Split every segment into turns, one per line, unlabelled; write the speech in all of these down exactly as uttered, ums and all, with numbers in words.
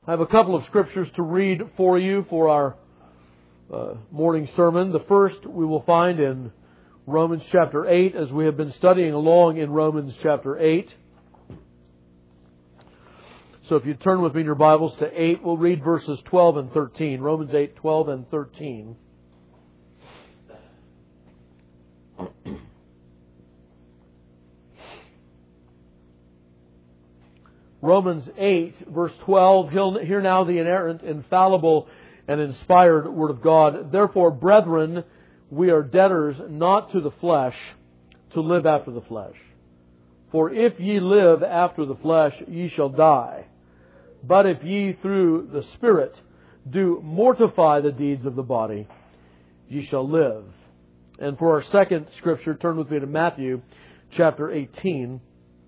I have a couple of scriptures to read for you for our uh, morning sermon. The first we will find in Romans chapter eight, as we have been studying along in Romans chapter eight. So if you turn with me in your Bibles to eight, we'll read verses twelve and thirteen. Romans eight, twelve and thirteen. Romans eight, verse twelve, hear now the inerrant, infallible, and inspired Word of God. Therefore, brethren, we are debtors not to the flesh, to live after the flesh. For if ye live after the flesh, ye shall die. But if ye through the Spirit do mortify the deeds of the body, ye shall live. And for our second scripture, turn with me to Matthew chapter eighteen.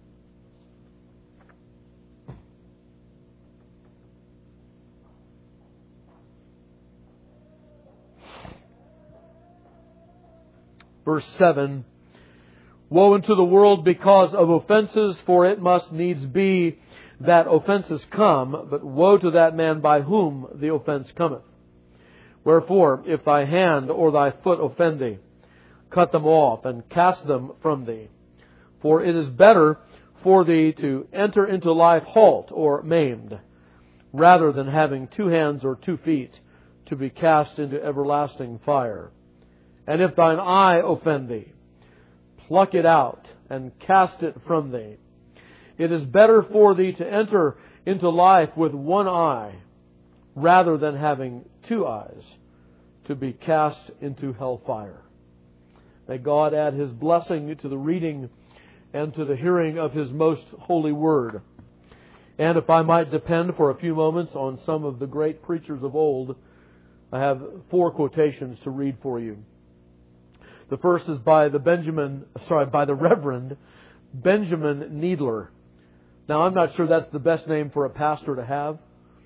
Verse seven, Woe unto the world because of offenses, for it must needs be that offenses come, but woe to that man by whom the offense cometh. Wherefore, if thy hand or thy foot offend thee, cut them off and cast them from thee. For it is better for thee to enter into life halt or maimed, rather than having two hands or two feet to be cast into everlasting fire. And if thine eye offend thee, pluck it out and cast it from thee. It is better for thee to enter into life with one eye, rather than having two eyes, to be cast into hellfire. May God add His blessing to the reading and to the hearing of His most holy word. And if I might depend for a few moments on some of the great preachers of old, I have four quotations to read for you. The first is by the Benjamin, sorry, by the Reverend Benjamin Needler. Now, I'm not sure that's the best name for a pastor to have,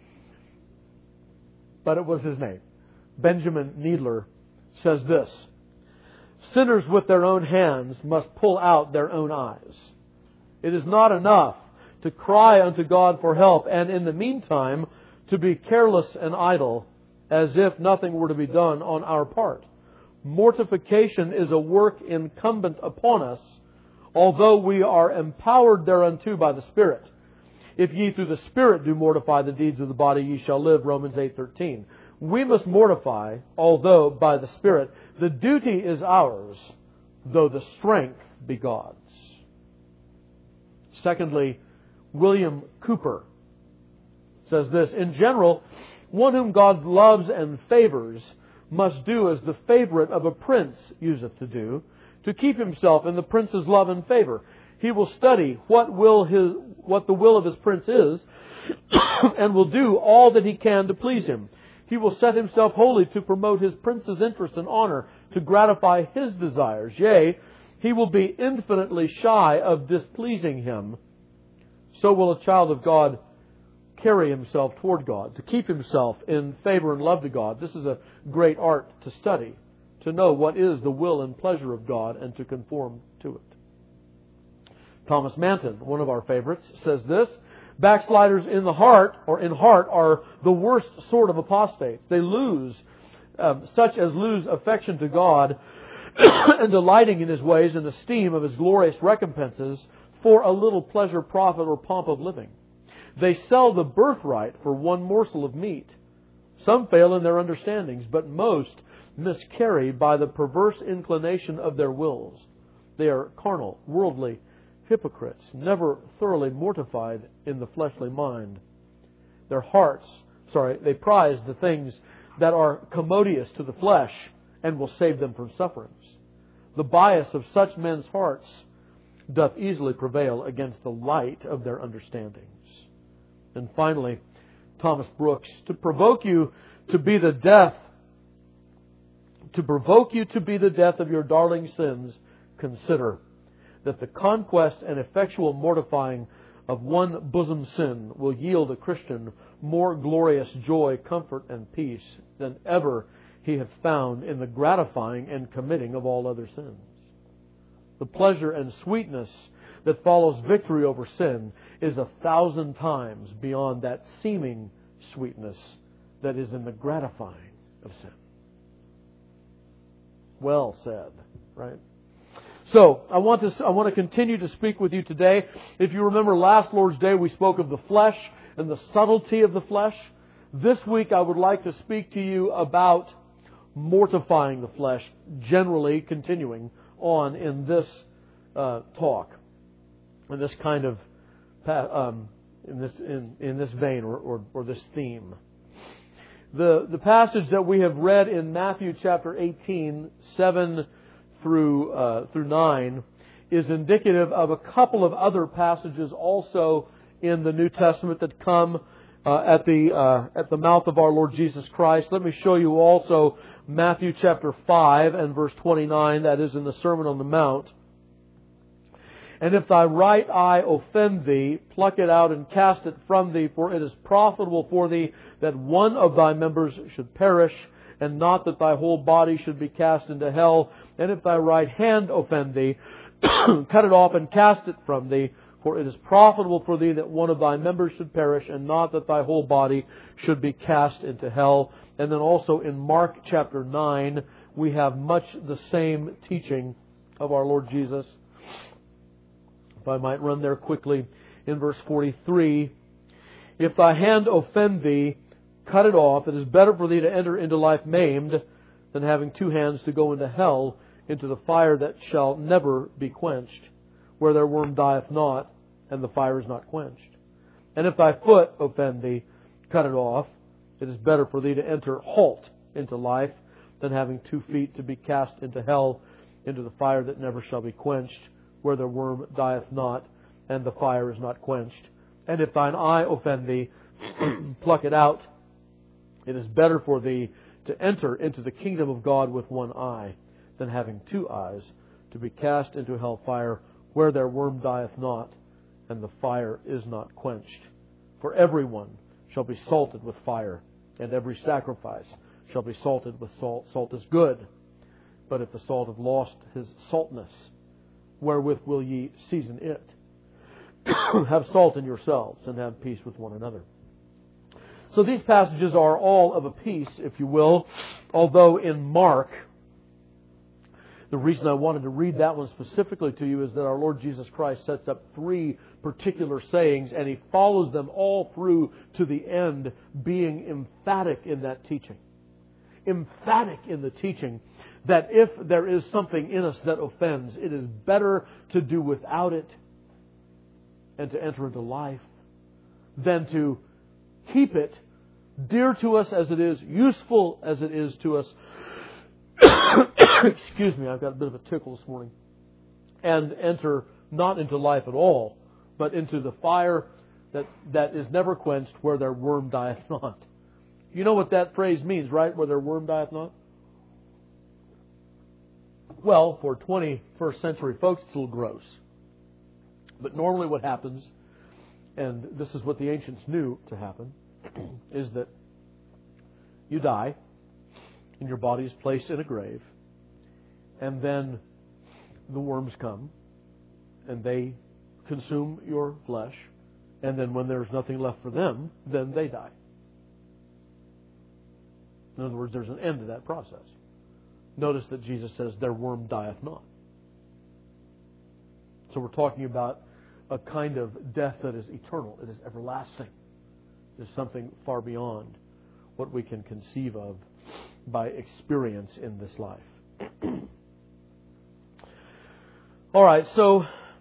but it was his name. Benjamin Needler says this: Sinners with their own hands must pull out their own eyes. It is not enough to cry unto God for help, and in the meantime to be careless and idle, as if nothing were to be done on our part. Mortification is a work incumbent upon us, although we are empowered thereunto by the Spirit. If ye through the Spirit do mortify the deeds of the body, ye shall live. Romans eight thirteen. We must mortify, although by the Spirit. The duty is ours, though the strength be God's. Secondly, William Cooper says this: In general, one whom God loves and favors must do as the favorite of a prince useth to do, to keep himself in the prince's love and favor. He will study what will his what the will of his prince is, and will do all that he can to please him. He will set himself wholly to promote his prince's interest and honor, to gratify his desires. Yea, he will be infinitely shy of displeasing him. So will a child of God carry himself toward God, to keep himself in favor and love to God. This is a great art to study, to know what is the will and pleasure of God and to conform to it. Thomas Manton, one of our favorites, says this: Backsliders in the heart, or in heart, are the worst sort of apostates. They lose, um, such as lose affection to God and delighting in His ways and esteem of His glorious recompenses for a little pleasure, profit, or pomp of living. They sell the birthright for one morsel of meat. Some fail in their understandings, but most miscarry by the perverse inclination of their wills. They are carnal, worldly hypocrites, never thoroughly mortified in the fleshly mind. Their hearts, sorry, they prize the things that are commodious to the flesh and will save them from sufferings. The bias of such men's hearts doth easily prevail against the light of their understandings. And finally, Thomas Brooks, to provoke you to be the death, to provoke you to be the death of your darling sins, consider that the conquest and effectual mortifying of one bosom sin will yield a Christian more glorious joy, comfort, and peace than ever he hath found in the gratifying and committing of all other sins. The pleasure and sweetness that follows victory over sin is a thousand times beyond that seeming sweetness that is in the gratifying of sin. Well said, right? So, I want to, I want to continue to speak with you today. If you remember last Lord's Day, we spoke of the flesh and the subtlety of the flesh. This week, I would like to speak to you about mortifying the flesh, generally continuing on in this uh, talk, in this kind of, um, in this in, in this vein or, or, or this theme. The the passage that we have read in Matthew chapter eighteen, seven through uh, through nine, is indicative of a couple of other passages also in the New Testament that come uh, at the uh, at the mouth of our Lord Jesus Christ. Let me show you also Matthew chapter five and verse twenty-nine. That is in the Sermon on the Mount. And if thy right eye offend thee, pluck it out and cast it from thee, for it is profitable for thee that one of thy members should perish, and not that thy whole body should be cast into hell. And if thy right hand offend thee, cut it off and cast it from thee, for it is profitable for thee that one of thy members should perish, and not that thy whole body should be cast into hell. And then also in Mark chapter nine, we have much the same teaching of our Lord Jesus. If I might run there quickly, in verse forty-three, if thy hand offend thee, cut it off. It is better for thee to enter into life maimed than having two hands to go into hell, into the fire that shall never be quenched, where their worm dieth not, and the fire is not quenched. And if thy foot offend thee, cut it off. It is better for thee to enter halt into life than having two feet to be cast into hell, into the fire that never shall be quenched, where their worm dieth not, and the fire is not quenched. And if thine eye offend thee, pluck it out. It is better for thee to enter into the kingdom of God with one eye, than having two eyes, to be cast into hell fire, where their worm dieth not, and the fire is not quenched. For everyone shall be salted with fire, and every sacrifice shall be salted with salt. Salt is good, but if the salt have lost his saltness, wherewith will ye season it? Have salt in yourselves, and have peace with one another. So these passages are all of a piece, if you will, although in Mark, the reason I wanted to read that one specifically to you is that our Lord Jesus Christ sets up three particular sayings, and He follows them all through to the end, being emphatic in that teaching. Emphatic in the teaching that if there is something in us that offends, it is better to do without it and to enter into life than to keep it, dear to us as it is, useful as it is to us. Excuse me, I've got a bit of a tickle this morning. And enter not into life at all, but into the fire that, that is never quenched, where their worm dieth not. You know what that phrase means, right? Where their worm dieth not? Well, for twenty-first century folks, it's a little gross. But normally what happens, and this is what the ancients knew to happen, is that you die, and your body is placed in a grave, and then the worms come, and they consume your flesh, and then when there's nothing left for them, then they die. In other words, there's an end to that process. Notice that Jesus says, their worm dieth not. So we're talking about a kind of death that is eternal. It is everlasting. It is something far beyond what we can conceive of by experience in this life. All right, so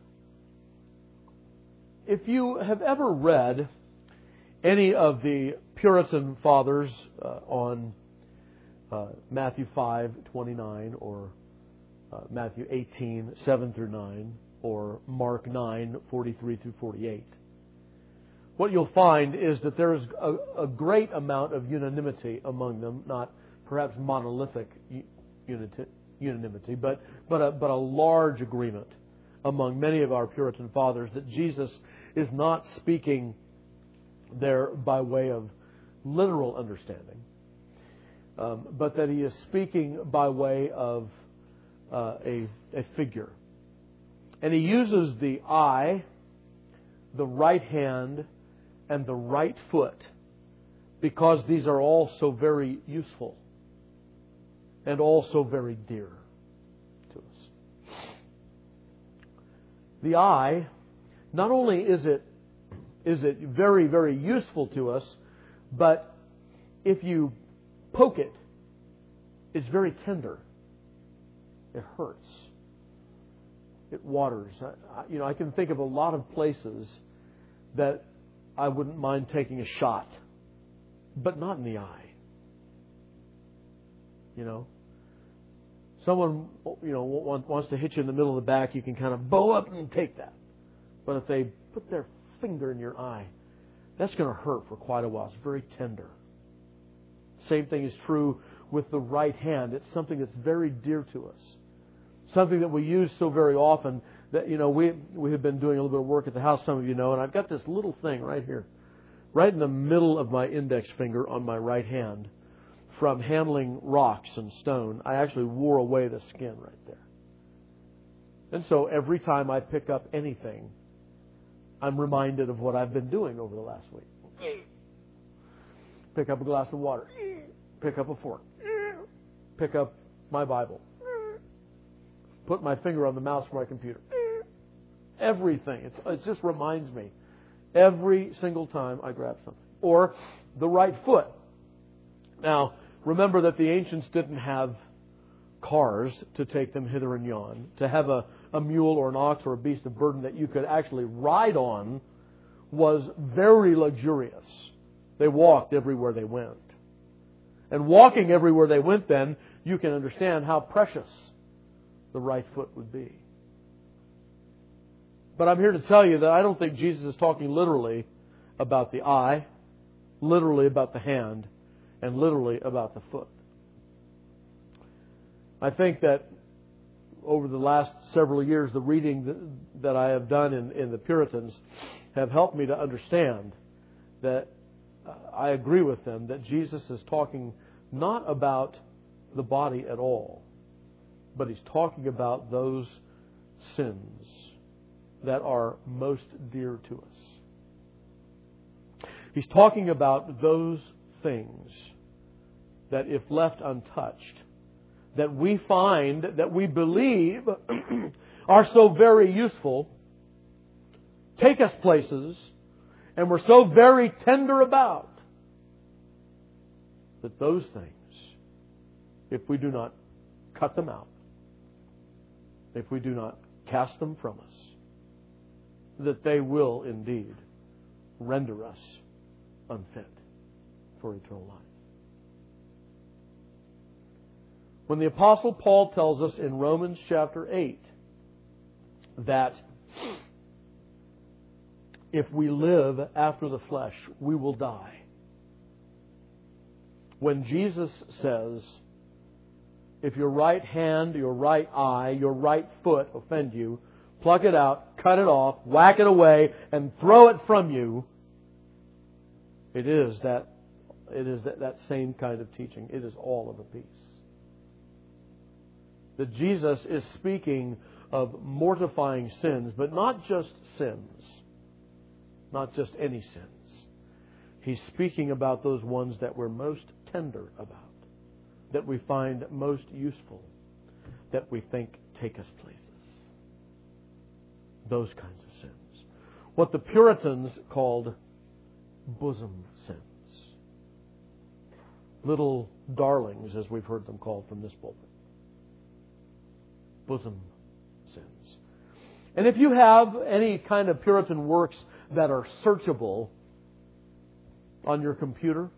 if you have ever read any of the Puritan fathers uh, on uh, Matthew five twenty-nine or uh, Matthew eighteen seven through nine or Mark nine forty-three through forty-eight, what you'll find is that there is a, a great amount of unanimity among them, not perhaps monolithic unity, unanimity, but but a, but a large agreement among many of our Puritan fathers that Jesus is not speaking there by way of literal understanding, um, but that He is speaking by way of uh, a, a figure. And He uses the eye, the right hand, and the right foot because these are all so very useful and also very dear to us. The eye, not only is it is it very, very useful to us, but if you poke it, it's very tender. It hurts. It waters. I, you know, I can think of a lot of places that I wouldn't mind taking a shot, but not in the eye. You know, someone you know wants to hit you in the middle of the back, you can kind of bow up and take that. But if they put their finger in your eye, that's going to hurt for quite a while. It's very tender. Same thing is true with the right hand. It's something that's very dear to us. Something that we use so very often that, you know, we we have been doing a little bit of work at the house, some of you know, and I've got this little thing right here, right in the middle of my index finger on my right hand. From handling rocks and stone, I actually wore away the skin right there. And so every time I pick up anything, I'm reminded of what I've been doing over the last week. Pick up a glass of water. Pick up a fork. Pick up my Bible. Put my finger on the mouse for my computer. Everything. It's, it just reminds me every single time I grab something. Or the right foot. Now, remember that the ancients didn't have cars to take them hither and yon. To have a, a mule or an ox or a beast of burden that you could actually ride on was very luxurious. They walked everywhere they went. And walking everywhere they went then, you can understand how precious the right foot would be. But I'm here to tell you that I don't think Jesus is talking literally about the eye, literally about the hand, and literally about the foot. I think that over the last several years, the reading that I have done in, in the Puritans have helped me to understand that I agree with them that Jesus is talking not about the body at all, but He's talking about those sins that are most dear to us. He's talking about those things that, if left untouched, that we find, that we believe are so very useful, take us places, and we're so very tender about, that those things, if we do not cut them out, if we do not cast them from us, that they will indeed render us unfit for eternal life. When the Apostle Paul tells us in Romans chapter eight that if we live after the flesh, we will die. When Jesus says, if your right hand, your right eye, your right foot offend you, pluck it out, cut it off, whack it away, and throw it from you, it is that it is that, that same kind of teaching. It is all of a piece. That Jesus is speaking of mortifying sins, but not just sins. Not just any sins. He's speaking about those ones that we're most tender about, that we find most useful, that we think take us places. Those kinds of sins. What the Puritans called bosom sins. Little darlings, as we've heard them called from this pulpit. Bosom sins. And if you have any kind of Puritan works that are searchable on your computer,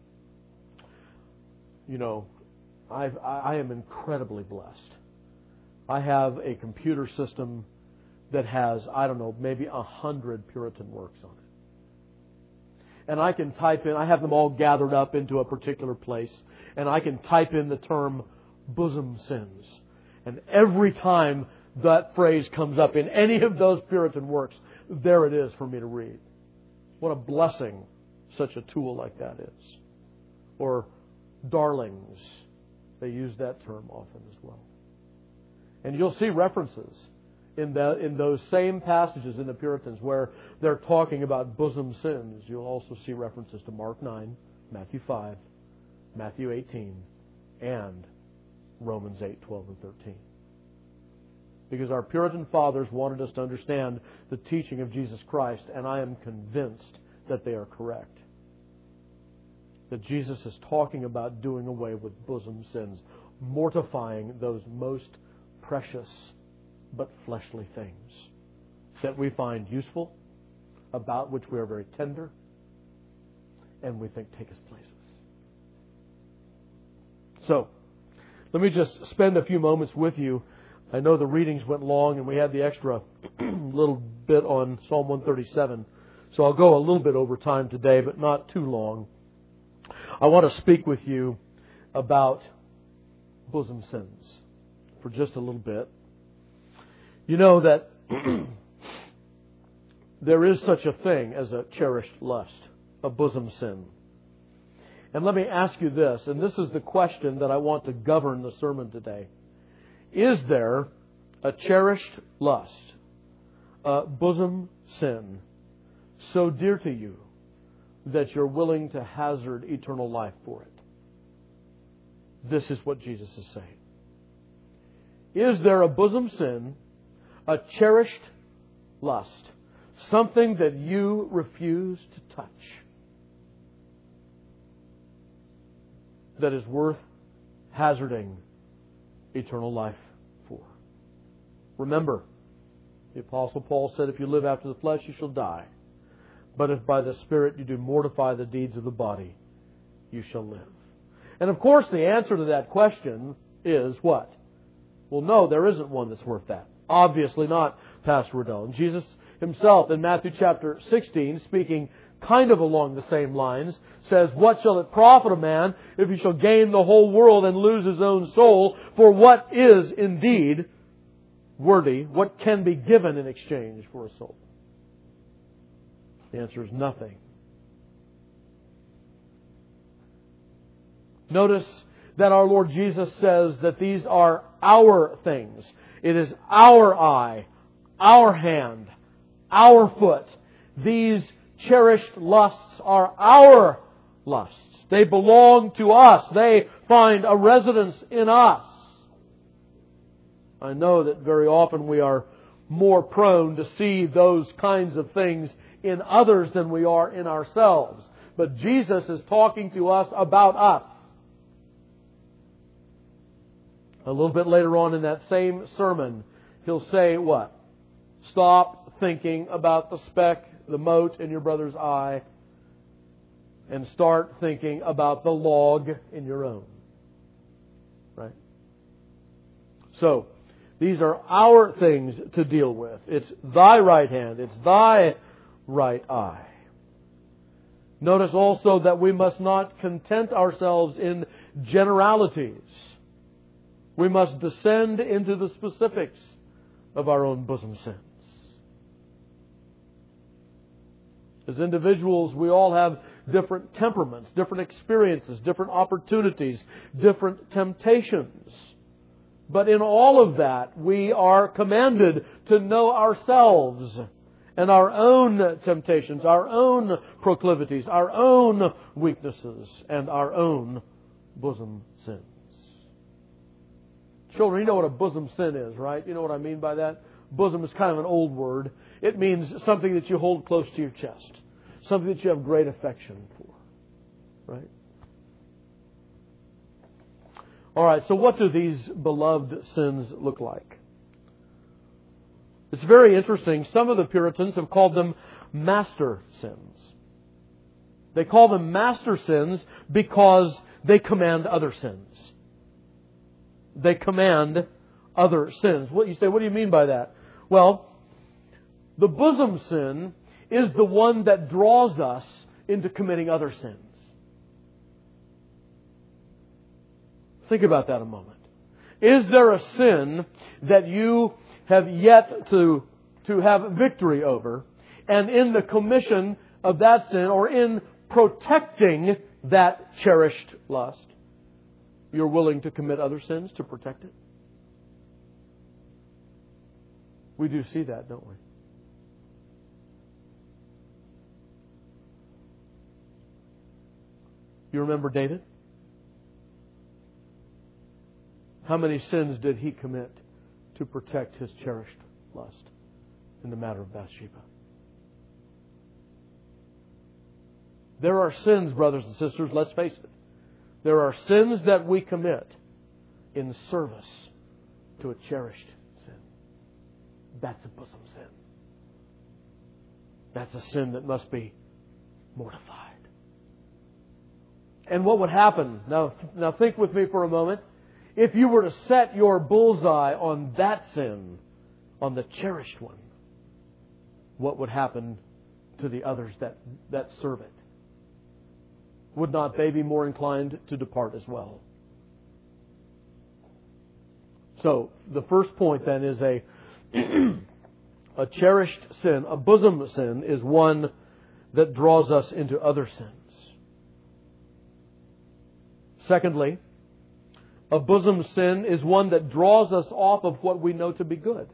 you know, I've, I am incredibly blessed. I have a computer system that has, I don't know, maybe a hundred Puritan works on it. And I can type in, I have them all gathered up into a particular place, and I can type in the term bosom sins. And every time that phrase comes up in any of those Puritan works, there it is for me to read. What a blessing such a tool like that is. Or darlings. They use that term often as well. And you'll see references in the in those same passages in the Puritans where they're talking about bosom sins. You'll also see references to Mark nine, Matthew five, Matthew eighteen, and Romans eight, twelve, and thirteen. Because our Puritan fathers wanted us to understand the teaching of Jesus Christ, and I am convinced that they are correct. That Jesus is talking about doing away with bosom sins, mortifying those most precious but fleshly things that we find useful, about which we are very tender, and we think take us places. So, let me just spend a few moments with you. I know the readings went long and we had the extra little bit on Psalm one thirty-seven. So I'll go a little bit over time today, but not too long. I want to speak with you about bosom sins for just a little bit. You know that there is such a thing as a cherished lust, a bosom sin. And let me ask you this, and this is the question that I want to govern the sermon today. Is there a cherished lust, a bosom sin, so dear to you that you're willing to hazard eternal life for it? This is what Jesus is saying. Is there a bosom sin, a cherished lust, something that you refuse to touch, that is worth hazarding eternal life for? Remember, the Apostle Paul said, if you live after the flesh, you shall die. But if by the Spirit you do mortify the deeds of the body, you shall live. And of course, the answer to that question is what? Well, no, there isn't one that's worth that. Obviously not, Pastor Riddell. And Jesus Himself in Matthew chapter sixteen, speaking kind of along the same lines, says, what shall it profit a man if he shall gain the whole world and lose his own soul? For what is indeed worthy? What can be given in exchange for a soul? The answer is nothing. Notice that our Lord Jesus says that these are our things. It is our eye, our hand, our foot. These cherished lusts are our lusts. They belong to us. They find a residence in us. I know that very often we are more prone to see those kinds of things in others than we are in ourselves. But Jesus is talking to us about us. A little bit later on in that same sermon, He'll say what? Stop thinking about the speck, the mote in your brother's eye, and start thinking about the log in your own. Right? So, these are our things to deal with. It's thy right hand. It's thy right eye. Notice also that we must not content ourselves in generalities. We must descend into the specifics of our own bosom sins. As individuals, we all have different temperaments, different experiences, different opportunities, different temptations. But in all of that, we are commanded to know ourselves and our own temptations, our own proclivities, our own weaknesses, and our own bosom sins. Children, you know what a bosom sin is, right? You know what I mean by that? Bosom is kind of an old word. It means something that you hold close to your chest. Something that you have great affection for. Right? All right, so what do these beloved sins look like? It's very interesting. Some of the Puritans have called them master sins. They call them master sins because they command other sins. They command other sins. What you say, what do you mean by that? Well, the bosom sin is the one that draws us into committing other sins. Think about that a moment. Is there a sin that you have yet to, to have victory over, and in the commission of that sin, or in protecting that cherished lust, you're willing to commit other sins to protect it? We do see that, don't we? You remember David? How many sins did he commit to protect his cherished lust in the matter of Bathsheba? There are sins, brothers and sisters, let's face it. There are sins that we commit in service to a cherished sin. That's a bosom sin. That's a sin that must be mortified. And what would happen? Now, now think with me for a moment. If you were to set your bullseye on that sin, on the cherished one, what would happen to the others that, that serve it? Would not they be more inclined to depart as well? So, the first point then is a a cherished sin, a bosom sin, is one that draws us into other sins. Secondly, a bosom sin is one that draws us off of what we know to be good.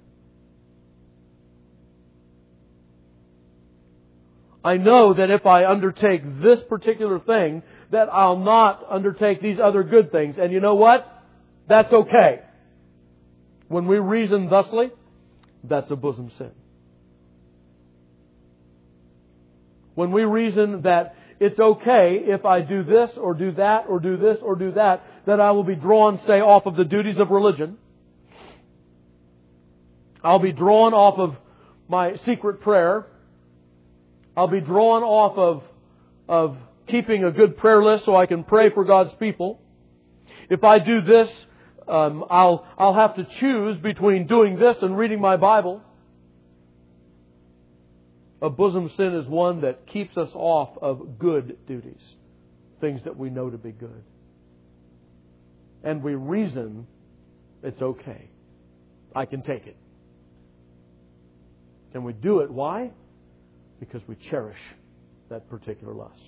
I know that if I undertake this particular thing, that I'll not undertake these other good things. And you know what? That's okay. When we reason thusly, that's a bosom sin. When we reason that it's okay if I do this or do that or do this or do that, that I will be drawn, say, off of the duties of religion. I'll be drawn off of my secret prayer. I'll be drawn off of, of keeping a good prayer list so I can pray for God's people. If I do this, um, I'll, I'll have to choose between doing this and reading my Bible. A bosom sin is one that keeps us off of good duties, things that we know to be good. And we reason it's okay. I can take it. And we do it. Why? Because we cherish that particular lust.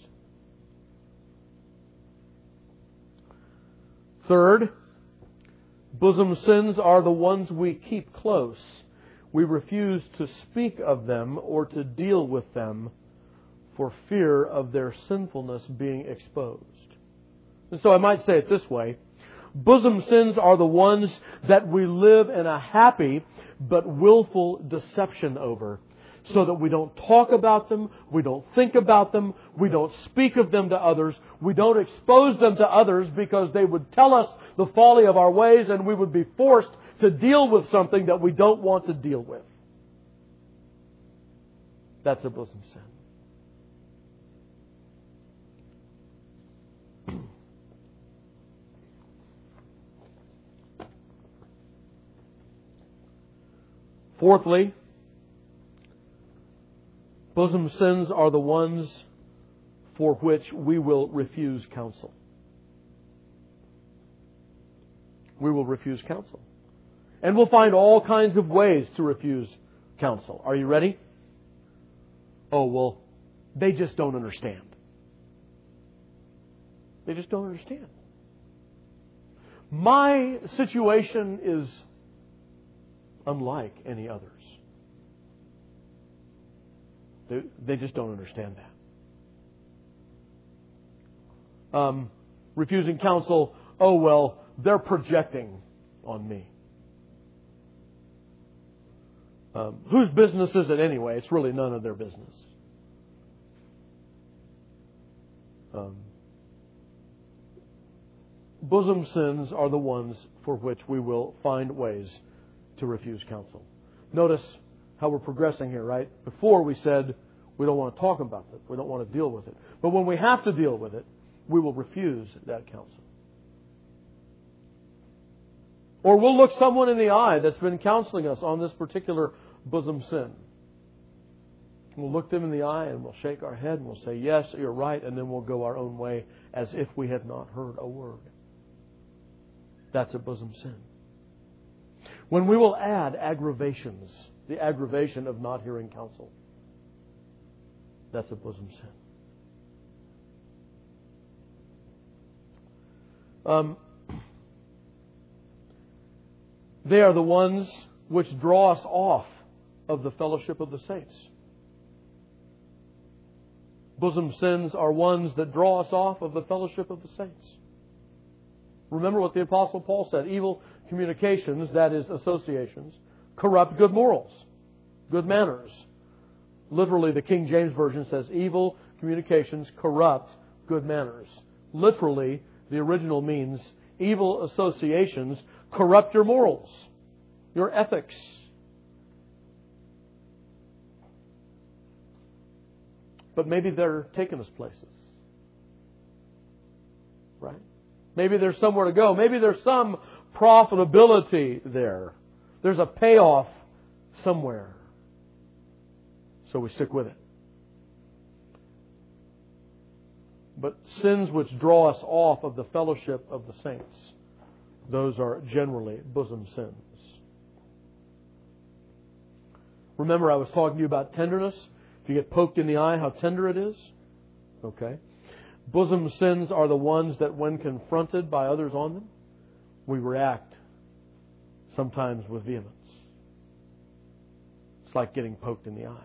Third, bosom sins are the ones we keep close. We refuse to speak of them or to deal with them for fear of their sinfulness being exposed. And so I might say it this way. Bosom sins are the ones that we live in a happy but willful deception over, so that we don't talk about them, we don't think about them, we don't speak of them to others, we don't expose them to others because they would tell us the folly of our ways and we would be forced to deal with something that we don't want to deal with. That's a bosom sin. Fourthly, bosom sins are the ones for which we will refuse counsel. We will refuse counsel. And we'll find all kinds of ways to refuse counsel. Are you ready? Oh, well, they just don't understand. They just don't understand. My situation is unlike any others. They, they just don't understand that. Um, refusing counsel, oh, well, they're projecting on me. Um, whose business is it anyway? It's really none of their business. Um, bosom sins are the ones for which we will find ways to refuse counsel. Notice how we're progressing here, right? Before we said we don't want to talk about it. We don't want to deal with it. But when we have to deal with it, we will refuse that counsel. Or we'll look someone in the eye that's been counseling us on this particular bosom sin. We'll look them in the eye and we'll shake our head and we'll say, yes, you're right, and then we'll go our own way as if we had not heard a word. That's a bosom sin. When we will add aggravations, the aggravation of not hearing counsel, that's a bosom sin. Um, they are the ones which draw us off of the fellowship of the saints. Bosom sins are ones that draw us off of the fellowship of the saints. Remember what the Apostle Paul said. Evil communications, that is associations, corrupt good morals, good manners. Literally, the King James Version says evil communications corrupt good manners. Literally, the original means evil associations corrupt your morals, your ethics. But maybe they're taking us places. Right? Maybe there's somewhere to go. Maybe there's some profitability there. There's a payoff somewhere. So we stick with it. But sins which draw us off of the fellowship of the saints, those are generally bosom sins. Remember, I was talking to you about tenderness. If you get poked in the eye, how tender it is. Okay. Bosom sins are the ones that when confronted by others on them, we react sometimes with vehemence. It's like getting poked in the eye.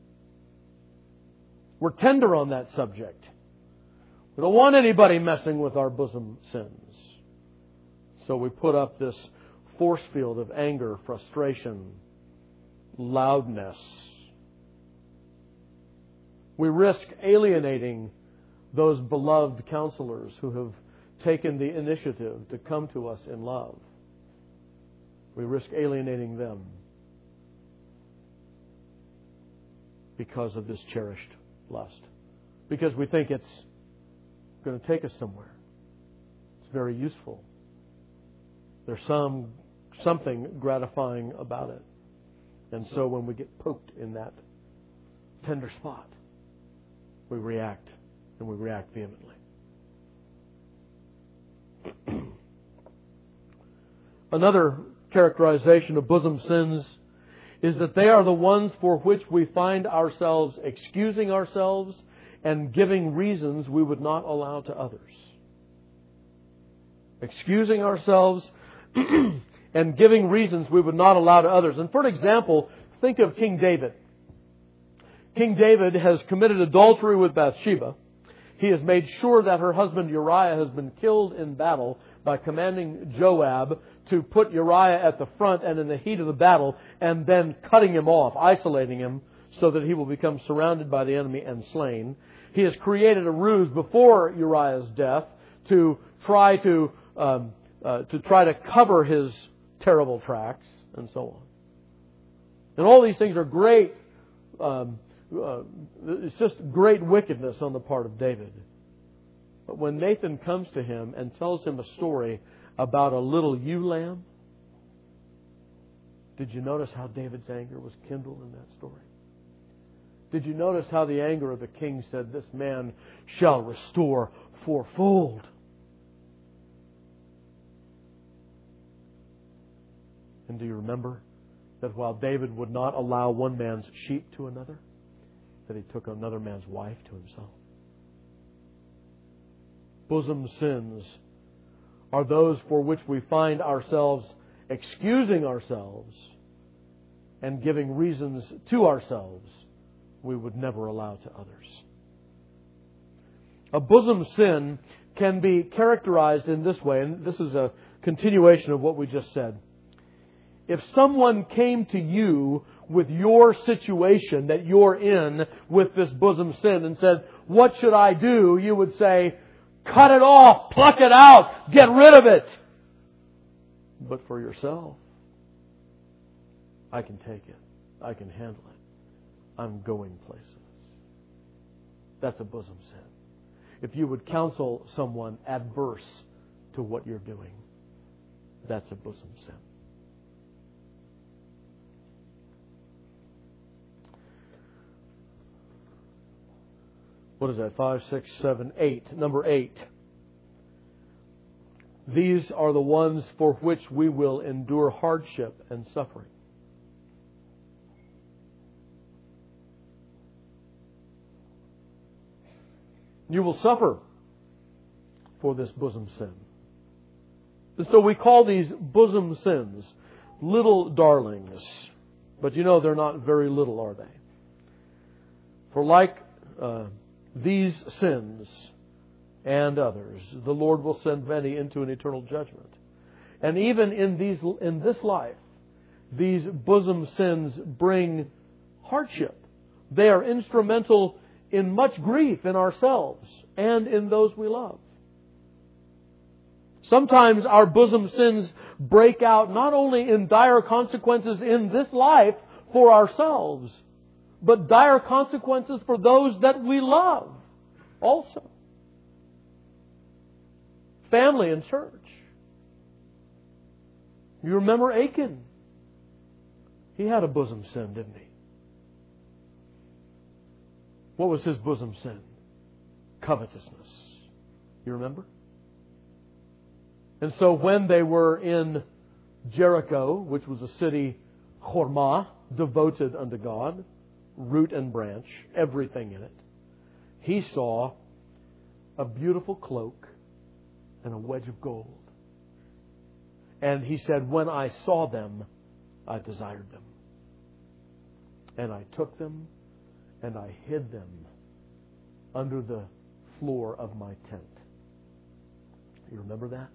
We're tender on that subject. We don't want anybody messing with our bosom sins. So we put up this force field of anger, frustration, loudness. We risk alienating those beloved counselors who have taken the initiative to come to us in love. We risk alienating them because of this cherished lust. Because we think it's going to take us somewhere. It's very useful. There's some something gratifying about it. And so when we get poked in that tender spot, we react, and we react vehemently. Another characterization of bosom sins is that they are the ones for which we find ourselves excusing ourselves and giving reasons we would not allow to others. Excusing ourselves and giving reasons we would not allow to others. And for an example, think of King David. King David has committed adultery with Bathsheba. He has made sure that her husband Uriah has been killed in battle by commanding Joab to put Uriah at the front and in the heat of the battle and then cutting him off, isolating him so that he will become surrounded by the enemy and slain. He has created a ruse before Uriah's death to try to um, uh, to try to cover his terrible tracks and so on. And all these things are great. Um, uh, it's just great wickedness on the part of David. But when Nathan comes to him and tells him a story about a little ewe lamb, did you notice how David's anger was kindled in that story? Did you notice how the anger of the king said, "This man shall restore fourfold"? And do you remember that while David would not allow one man's sheep to another, that he took another man's wife to himself? Bosom sins are those for which we find ourselves excusing ourselves and giving reasons to ourselves we would never allow to others. A bosom sin can be characterized in this way, and this is a continuation of what we just said. If someone came to you with your situation that you're in with this bosom sin and said, "What should I do?" you would say, "Cut it off, pluck it out, get rid of it." But for yourself, I can take it. I can handle it. I'm going places. That's a bosom sin. If you would counsel someone adverse to what you're doing, that's a bosom sin. What is that? Five, six, seven, eight. Number eight. These are the ones for which we will endure hardship and suffering. You will suffer for this bosom sin. And so we call these bosom sins little darlings. But you know they're not very little, are they? For like uh, these sins and others, the Lord will send many into an eternal judgment. And even in these in this life, these bosom sins bring hardship. They are instrumental in much grief in ourselves and in those we love. Sometimes our bosom sins break out not only in dire consequences in this life for ourselves, but dire consequences for those that we love also. Family and church. You remember Achan? He had a bosom sin, didn't he? What was his bosom sin? Covetousness. You remember? And so when they were in Jericho, which was a city, Hormah, devoted unto God, root and branch, everything in it, he saw a beautiful cloak and a wedge of gold. And he said, when I saw them, I desired them. And I took them and I hid them under the floor of my tent. You remember that?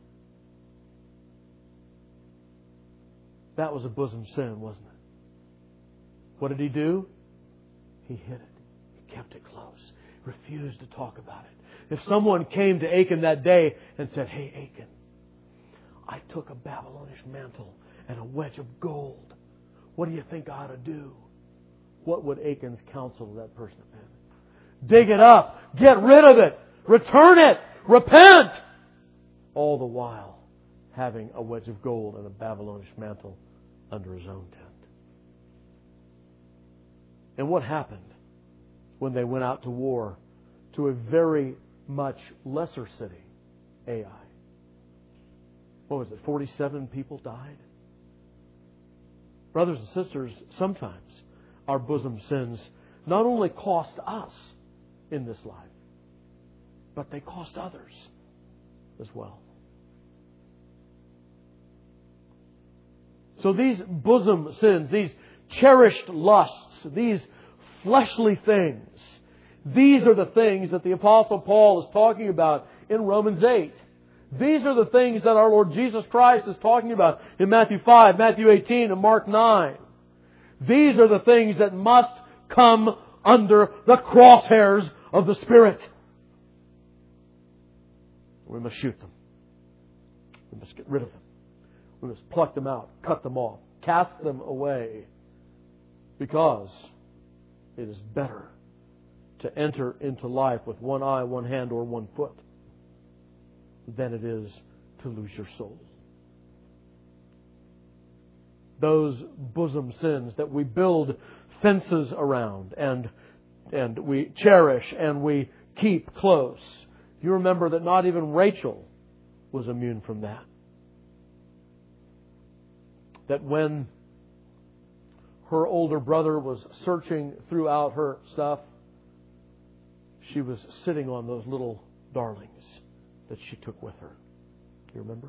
That was a bosom sin, wasn't it? What did he do? He hid it. He kept it close. Refused to talk about it. If someone came to Achan that day and said, hey, Achan, I took a Babylonish mantle and a wedge of gold. What do you think I ought to do? What would Achan's counsel to that person have been? Dig it up. Get rid of it. Return it. Repent. All the while having a wedge of gold and a Babylonish mantle under his own tent. And what happened when they went out to war to a very much lesser city, Ai? What was it? forty-seven people died? Brothers and sisters, sometimes our bosom sins not only cost us in this life, but they cost others as well. So these bosom sins, these cherished lusts, these fleshly things, these are the things that the Apostle Paul is talking about in Romans eight. These are the things that our Lord Jesus Christ is talking about in Matthew five, Matthew eighteen, and Mark nine. These are the things that must come under the crosshairs of the Spirit. We must shoot them. We must get rid of them. We must pluck them out, cut them off, cast them away. Because it is better to enter into life with one eye, one hand, or one foot than it is to lose your soul. Those bosom sins that we build fences around and and we cherish and we keep close. You remember that not even Rachel was immune from that. That when her older brother was searching throughout her stuff, she was sitting on those little darlings that she took with her. You remember?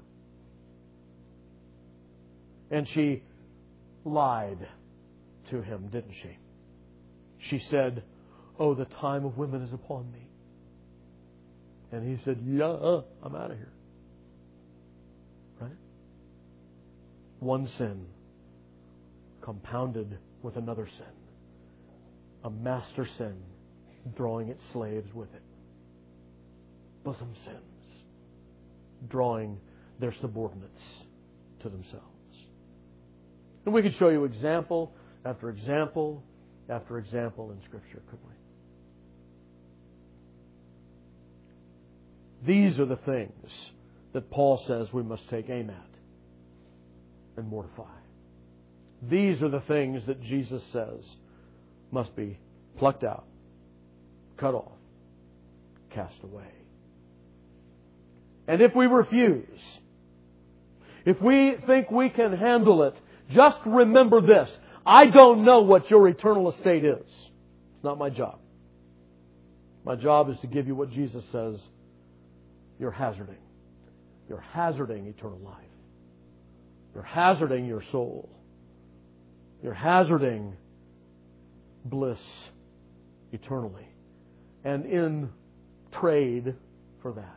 And she lied to him, didn't she? She said, "Oh, the time of women is upon me." And he said, "Yeah, I'm out of here." Right? One sin compounded with another sin. A master sin drawing its slaves with it. Bosom sins drawing their subordinates to themselves. And we could show you example after example after example in Scripture, couldn't we? These are the things that Paul says we must take aim at and mortify. These are the things that Jesus says must be plucked out, cut off, cast away. And if we refuse, if we think we can handle it, just remember this. I don't know what your eternal estate is. It's not my job. My job is to give you what Jesus says you're hazarding. You're hazarding eternal life. You're hazarding your soul. You're hazarding bliss eternally. And in trade for that,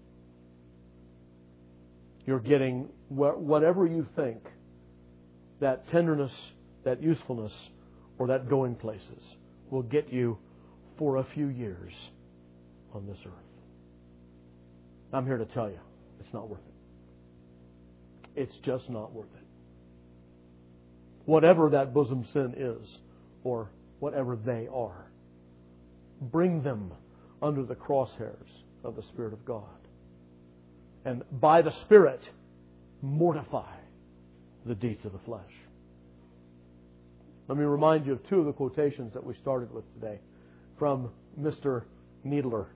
you're getting whatever you think that tenderness, that usefulness, or that going places will get you for a few years on this earth. I'm here to tell you, it's not worth it. It's just not worth it. Whatever that bosom sin is, or whatever they are, bring them under the crosshairs of the Spirit of God. And by the Spirit, mortify the deeds of the flesh. Let me remind you of two of the quotations that we started with today from Mister Needler.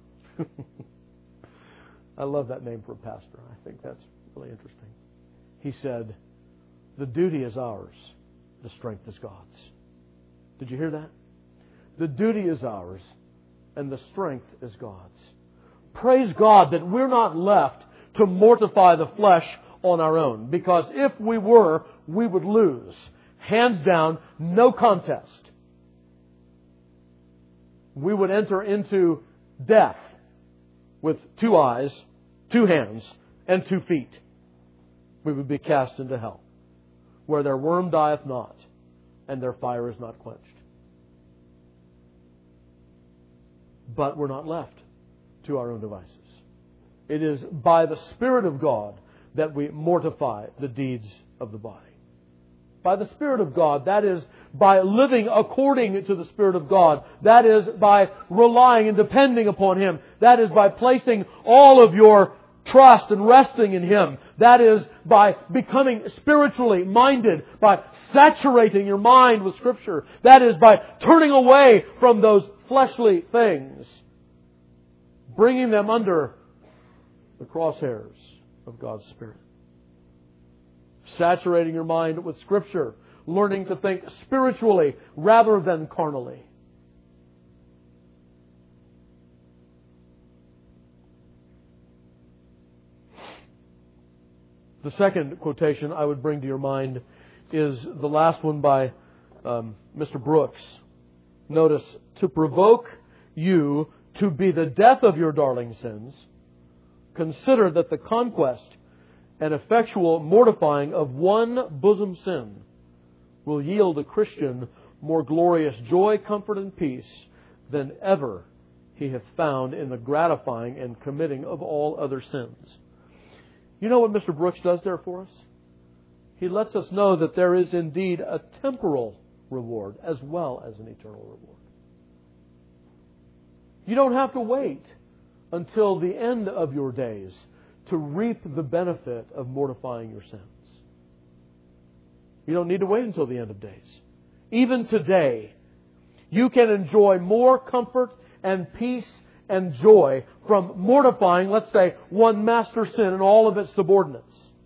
I love that name for a pastor. I think that's really interesting. He said, "The duty is ours, the strength is God's." Did you hear that? The duty is ours, and the strength is God's. Praise God that we're not left to mortify the flesh on our own. Because if we were, we would lose. Hands down, no contest. We would enter into death with two eyes, two hands, and two feet. We would be cast into hell, where their worm dieth not, and their fire is not quenched. But we're not left to our own devices. It is by the Spirit of God that we mortify the deeds of the body. By the Spirit of God, that is by living according to the Spirit of God. That is by relying and depending upon Him. That is by placing all of your trust and resting in Him. That is by becoming spiritually minded, by saturating your mind with Scripture. That is by turning away from those fleshly things, bringing them under the crosshairs of God's Spirit. Saturating your mind with Scripture, learning to think spiritually rather than carnally. The second quotation I would bring to your mind is the last one by um, Mister Brooks. Notice, to provoke you to be the death of your darling sins, consider that the conquest and effectual mortifying of one bosom sin will yield a Christian more glorious joy, comfort, and peace than ever he hath found in the gratifying and committing of all other sins. You know what Mister Brooks does there for us? He lets us know that there is indeed a temporal reward as well as an eternal reward. You don't have to wait until the end of your days to reap the benefit of mortifying your sins. You don't need to wait until the end of days. Even today, you can enjoy more comfort and peace and joy from mortifying, let's say, one master sin and all of its subordinates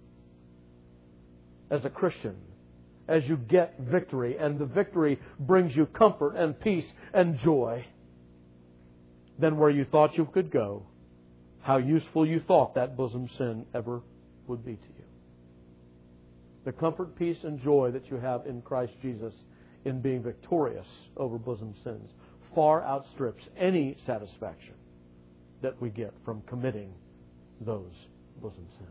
as a Christian, as you get victory, and the victory brings you comfort and peace and joy, than where you thought you could go, how useful you thought that bosom sin ever would be to you. The comfort, peace, and joy that you have in Christ Jesus in being victorious over bosom sins far outstrips any satisfaction that we get from committing those bosom sins.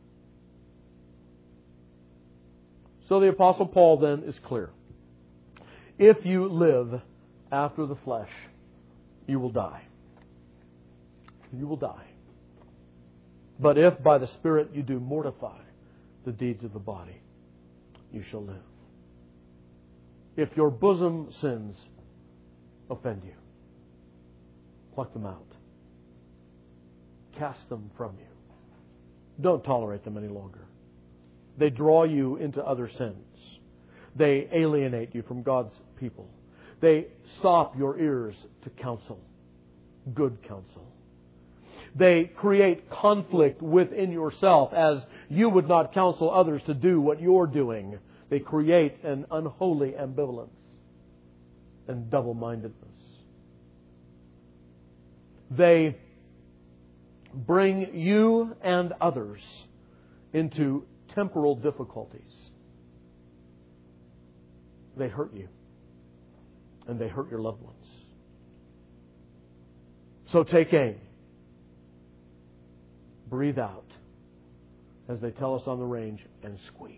So the Apostle Paul then is clear. If you live after the flesh, you will die. You will die. But if by the Spirit you do mortify the deeds of the body, you shall live. If your bosom sins offend you, pluck them out. Cast them from you. Don't tolerate them any longer. They draw you into other sins. They alienate you from God's people. They stop your ears to counsel, good counsel. They create conflict within yourself as you would not counsel others to do what you're doing. They create an unholy ambivalence and double-mindedness. They bring you and others into temporal difficulties. They hurt you, and they hurt your loved ones. So take aim. Breathe out, as they tell us on the range, and squeeze.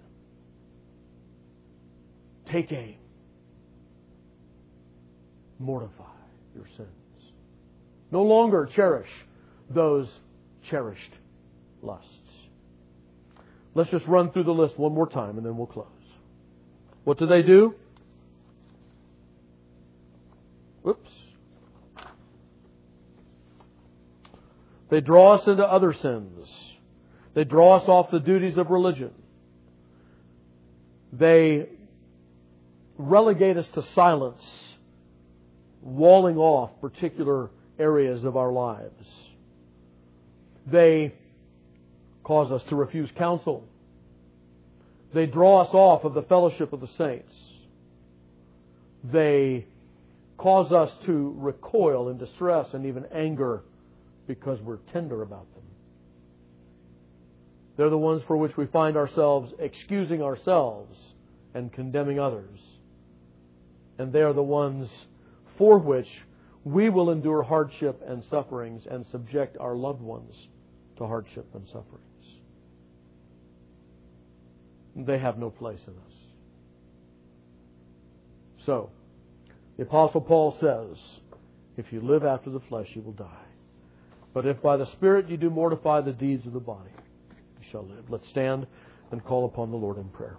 Take aim. Mortify your sins. No longer cherish those cherished lusts. Let's just run through the list one more time and then we'll close. What do they do? Whoops. They draw us into other sins. They draw us off the duties of religion. They relegate us to silence, walling off particular areas of our lives. They cause us to refuse counsel. They draw us off of the fellowship of the saints. They cause us to recoil in distress and even anger because we're tender about them. They're the ones for which we find ourselves excusing ourselves and condemning others. And they are the ones for which we will endure hardship and sufferings and subject our loved ones to hardship and sufferings. They have no place in us. So, the Apostle Paul says, if you live after the flesh, you will die. But if by the Spirit you do mortify the deeds of the body, you shall live. Let's stand and call upon the Lord in prayer.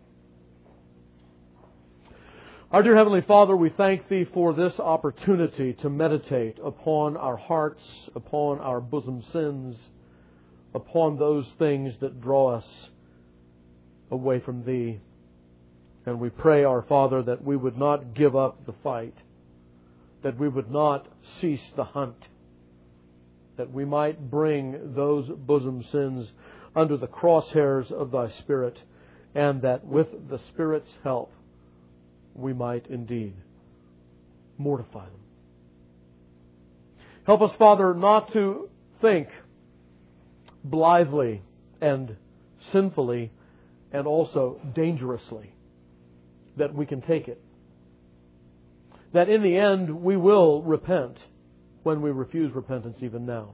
Our dear Heavenly Father, we thank Thee for this opportunity to meditate upon our hearts, upon our bosom sins, upon those things that draw us away from Thee. And we pray, our Father, that we would not give up the fight, that we would not cease the hunt, that we might bring those bosom sins under the crosshairs of Thy Spirit, and that with the Spirit's help, we might indeed mortify them. Help us, Father, not to think blithely and sinfully and also dangerously that we can take it. That in the end we will repent when we refuse repentance even now.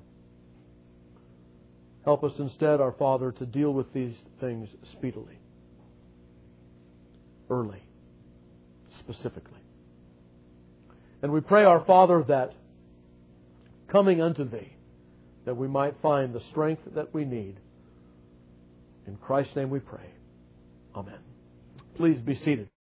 Help us instead, our Father, to deal with these things speedily, early, specifically. And we pray, our Father, that coming unto Thee, that we might find the strength that we need. In Christ's name we pray. Amen. Please be seated.